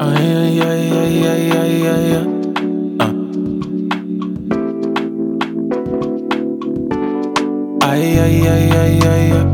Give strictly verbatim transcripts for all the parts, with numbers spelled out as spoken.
Ay, ay, ay, ay, ay, ay, ay, ay. Uh. Ay, ay, ay, ay, ay, ay.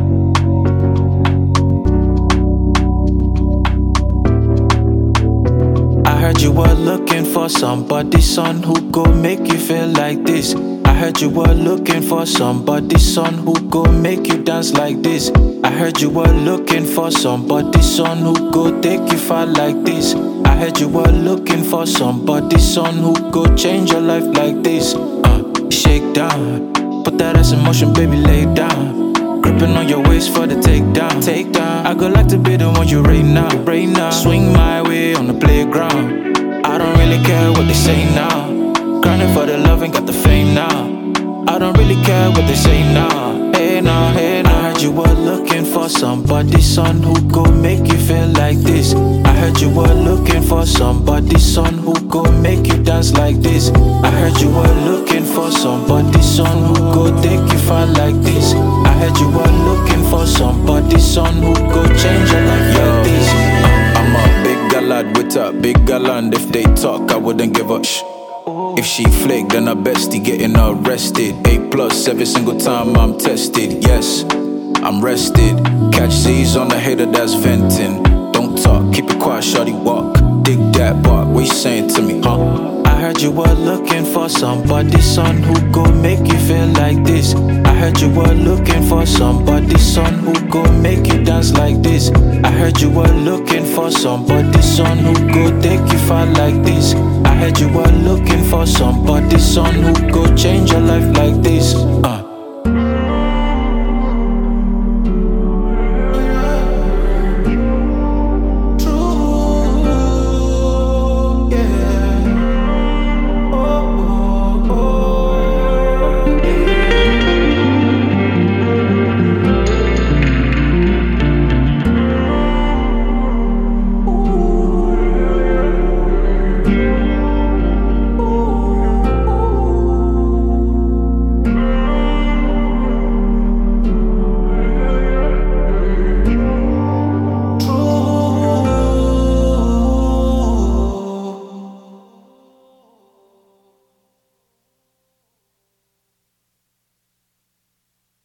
I heard you were looking for somebody, son, who go make you feel like this. I heard you were looking for somebody, son, who go make you dance like this. I heard you were looking for somebody, son, who go take you far like this. I heard you were looking for somebody, son, who go change your life like this. Uh, shake down, put that ass in motion, baby, lay down. Gripping on your waist for the takedown. Take down. I go like to be the one you right now. Right now. Swing my way on the playground. I don't really care what they say now. Grinding for the love and got the fame now. I don't really care what they say now. Hey now, hey now. I heard you were looking for somebody, son, who go make you feel like this. I heard you were looking for somebody, son, who go make you dance like this. I heard you were looking for somebody, son, who go take you far like this. I heard you were looking for somebody, son, who go change your life like this. uh, I'm a big gal lad with a big gal, and if they talk I wouldn't give a shh. If she flick, then I bestie getting arrested. A plus every single time I'm tested. Yes, I'm rested. Catch Z's on the hater that's venting. Don't talk, keep it quiet, shawty walk. Dig that bark, what you saying to me, huh? I heard you were looking for somebody, son, who go make you feel like this. I heard you were looking for somebody, son, who go make you dance like this. I heard you were looking for somebody, son, who go take you far like this. I heard you were looking for somebody, son, who go change your life like this. Uh.